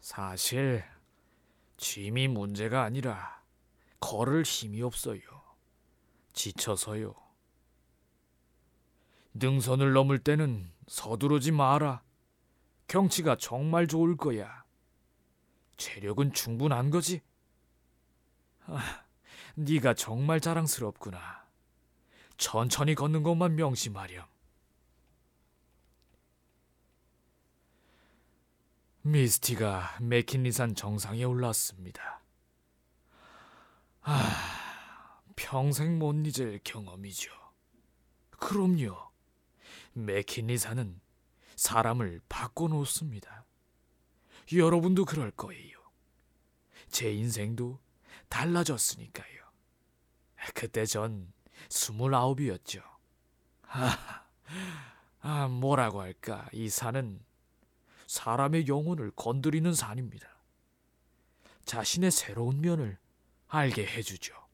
사실 짐이 문제가 아니라 걸을 힘이 없어요. 지쳐서요. 능선을 넘을 때는 서두르지 마라. 경치가 정말 좋을 거야. 체력은 충분한 거지? 네가 정말 자랑스럽구나. 천천히 걷는 것만 명심하렴. 미스티가 맥킨리산 정상에 올랐습니다. 평생 못 잊을 경험이죠. 그럼요. 맥킨리산은 사람을 바꿔놓습니다. 여러분도 그럴 거예요. 제 인생도 달라졌으니까요. 그때 전 29이었죠. 뭐라고 할까, 이 산은 사람의 영혼을 건드리는 산입니다. 자신의 새로운 면을 알게 해주죠.